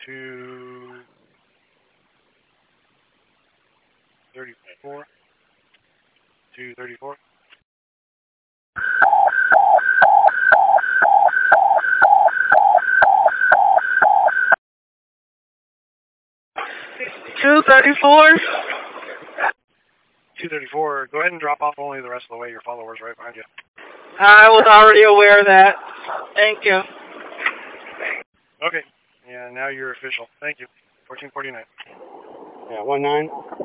234. 234. 234. Go ahead and drop off only the rest of the way. Your follower's right behind you. I was already aware of that. Thank you. Okay. Yeah, now you're official. Thank you. 1449. Yeah, 19.